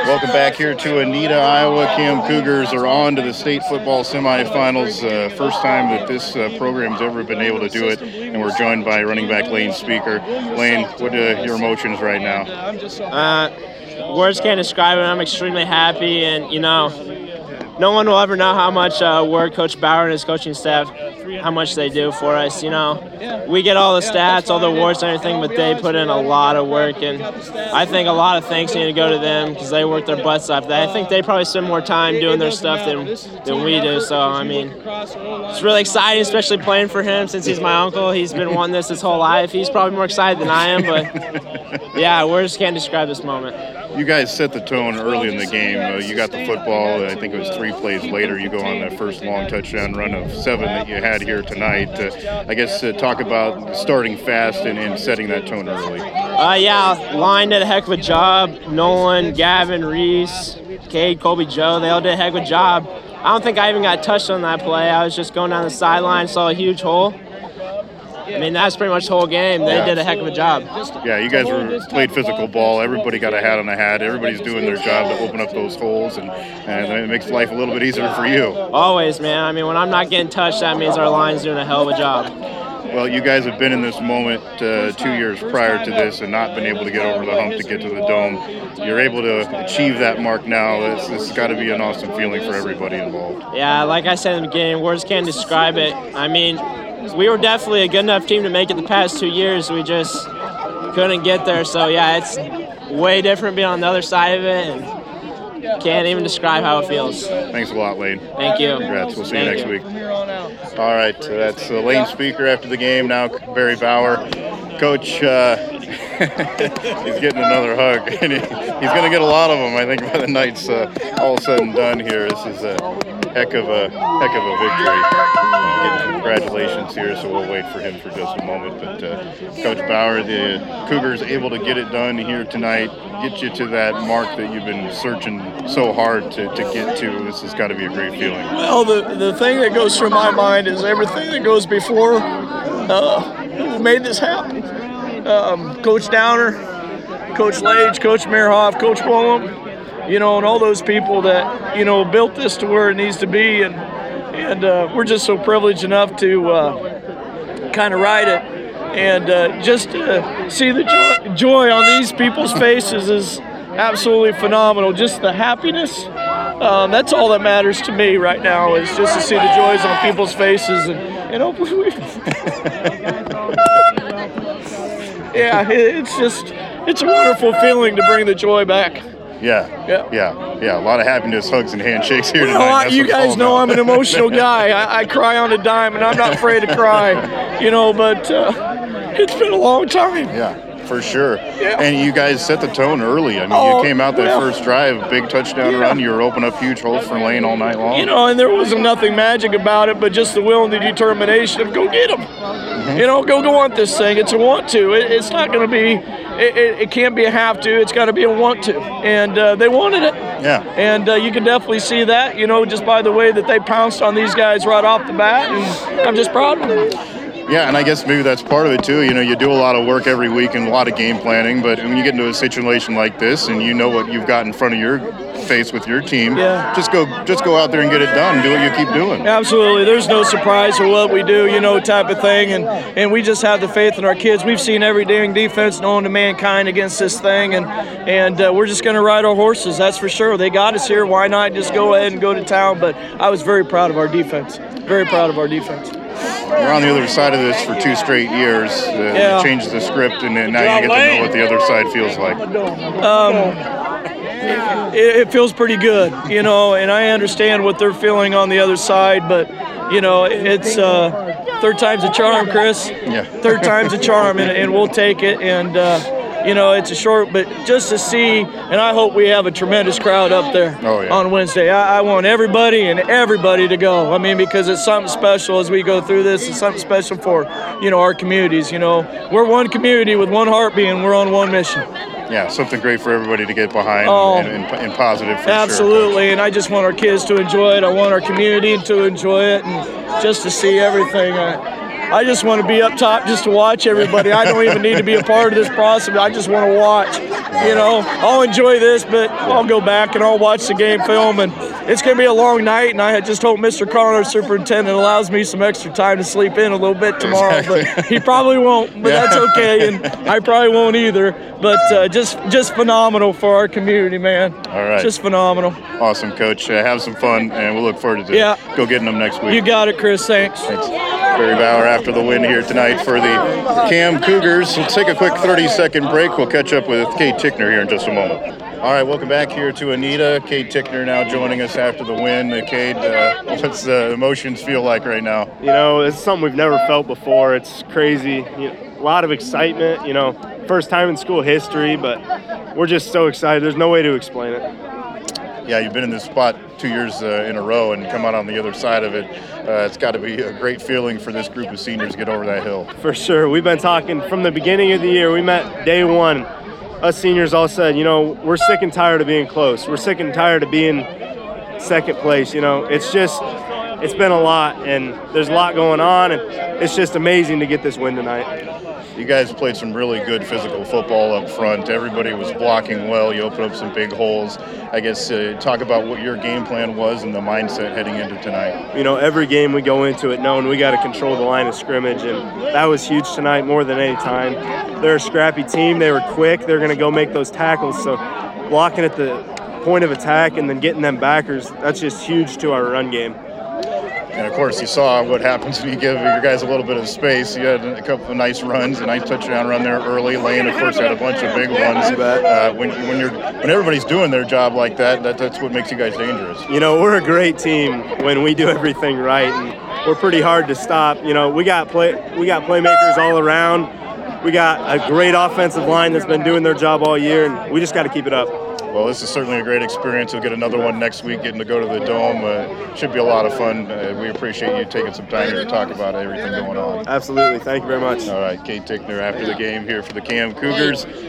Welcome back here to Anita, Iowa. Cam Cougars are on to the state football semifinals. First time that this program's ever been able to do it, and we're joined by running back Lane Speaker. Lane, what are your emotions right now? Words can't describe it. I'm extremely happy, and no one will ever know how much work Coach Bauer and his coaching staff, how much they do for us. We get all the stats, all the awards and everything, but they put in a lot of work, and I think a lot of thanks need to go to them because they work their butts off. I think they probably spend more time doing their stuff than we do. So, it's really exciting, especially playing for him since he's my uncle. He's been wanting this his whole life. He's probably more excited than I am, but yeah, words can't describe this moment. You guys set the tone early in the game. You got the football. I think it was 3 plays later. You go on that first long touchdown run of 7 that you had here tonight. I guess talk about starting fast and setting that tone early. Line did a heck of a job. Nolan, Gavin, Reese, Cade, Colby, Joe, they all did a heck of a job. I don't think I even got touched on that play. I was just going down the sideline, saw a huge hole. That's pretty much the whole game. They did a heck of a job. Yeah, you guys played physical ball. Everybody got a hat on a hat. Everybody's doing their job to open up those holes, and it makes life a little bit easier for you. Always, man. When I'm not getting touched, that means our line's doing a hell of a job. Well, you guys have been in this moment 2 years prior to this and not been able to get over the hump to get to the Dome. You're able to achieve that mark now. This has got to be an awesome feeling for everybody involved. Yeah, like I said in the beginning, words can't describe it. We were definitely a good enough team to make it the past 2 years. We just couldn't get there. So, yeah, it's way different being on the other side of it, and can't even describe how it feels. Thanks a lot, Lane. Thank you. Congrats. We'll see you next week. All right, that's Lane Speaker after the game. Now Barry Bauer. Coach, he's getting another hug, and he's going to get a lot of them, I think, by the night's all said and done here. This is a heck of a victory. Congratulations here, so we'll wait for him for just a moment. But Coach Bauer, the Cougars able to get it done here tonight, get you to that mark that you've been searching so hard to get to. This has got to be a great feeling. Well, the thing that goes through my mind is everything that goes before who made this happen. Coach Downer, Coach Lage, Coach Meerhoff, Coach Boehm, and all those people that, built this to where it needs to be. And we're just so privileged enough to kind of ride it. And just to see the joy on these people's faces is absolutely phenomenal. Just the happiness. That's all that matters to me right now is just to see the joys on people's faces. And hopefully it's a wonderful feeling to bring the joy back. Yeah. A lot of happiness, hugs, and handshakes here tonight. Well, you guys know I'm an emotional guy. I cry on a dime, and I'm not afraid to cry, but it's been a long time. Yeah. For sure. Yeah. And you guys set the tone early. You came out that first drive, big touchdown run. You were opening up huge holes for Lane all night long. And there was nothing magic about it, but just the will and the determination of go get them. Mm-hmm. Go want this thing. It's a want to. It's not going to be, it can't be a have to. It's got to be a want to. And they wanted it. Yeah. And you can definitely see that, just by the way that they pounced on these guys right off the bat. And I'm just proud of them. Yeah, and I guess maybe that's part of it too. You do a lot of work every week and a lot of game planning, but when you get into a situation like this and you know what you've got in front of your face with your team, just go out there and get it done. Do what you keep doing. Absolutely. There's no surprise for what we do, type of thing, and we just have the faith in our kids. We've seen every damn defense known to mankind against this thing, and we're just going to ride our horses, that's for sure. They got us here. Why not just go ahead and go to town? But I was very proud of our defense. Very proud of our defense. You're on the other side of this for 2 straight years. You changed the script, and then now you get to know what the other side feels like. It feels pretty good, and I understand what they're feeling on the other side, but, it's third time's a charm, Chris. Yeah. Third time's a charm, and we'll take it, and it's a short, but just to see, and I hope we have a tremendous crowd up there on Wednesday. I want everybody to go. Because it's something special as we go through this. It's something special for, our communities. We're one community with one heartbeat, and we're on one mission. Yeah, something great for everybody to get behind and positive for absolutely, and I just want our kids to enjoy it. I want our community to enjoy it, and just to see everything. I just want to be up top just to watch everybody. I don't even need to be a part of this process. I just want to watch. You know, I'll enjoy this, but I'll go back and I'll watch the game film. And it's going to be a long night, and I just hope Mr. Connor, superintendent, allows me some extra time to sleep in a little bit tomorrow. Exactly. But he probably won't, but that's okay, and I probably won't either. But just phenomenal for our community, man. All right. Just phenomenal. Awesome, Coach. Have some fun, and we'll look forward to go getting them next week. You got it, Chris. Thanks. Barry Bauer after the win here tonight for the Cam Cougars. Let's take a quick 30-second break. We'll catch up with Cade Tickner here in just a moment. All right, welcome back here to Anita. Cade Tickner now joining us after the win. Cade, what's the emotions feel like right now? You know, it's something we've never felt before. It's crazy. A lot of excitement, first time in school history, but we're just so excited. There's no way to explain it. Yeah, you've been in this spot 2 years in a row and come out on the other side of it. It's got to be a great feeling for this group of seniors to get over that hill. For sure. We've been talking from the beginning of the year. We met day one. Us seniors all said, we're sick and tired of being close. We're sick and tired of being second place. It's been a lot, and there's a lot going on, and it's just amazing to get this win tonight. You guys played some really good physical football up front. Everybody was blocking well. You opened up some big holes. I guess talk about what your game plan was and the mindset heading into tonight. Every game we go into it knowing we got to control the line of scrimmage, and that was huge tonight more than any time. They're a scrappy team. They were quick. They're going to go make those tackles. So blocking at the point of attack and then getting them backers, that's just huge to our run game. And, of course, you saw what happens when you give your guys a little bit of space. You had a couple of nice runs, a nice touchdown run there early. Lane, of course, had a bunch of big ones. When everybody's doing their job like that, that's what makes you guys dangerous. We're a great team when we do everything right, and we're pretty hard to stop. We got playmakers all around. We got a great offensive line that's been doing their job all year, and we just got to keep it up. Well, this is certainly a great experience. We'll get another one next week, getting to go to the Dome. Should be a lot of fun. We appreciate you taking some time here to talk about everything going on. Absolutely. Thank you very much. All right, Cade Tickner after the game here for the Cam Cougars.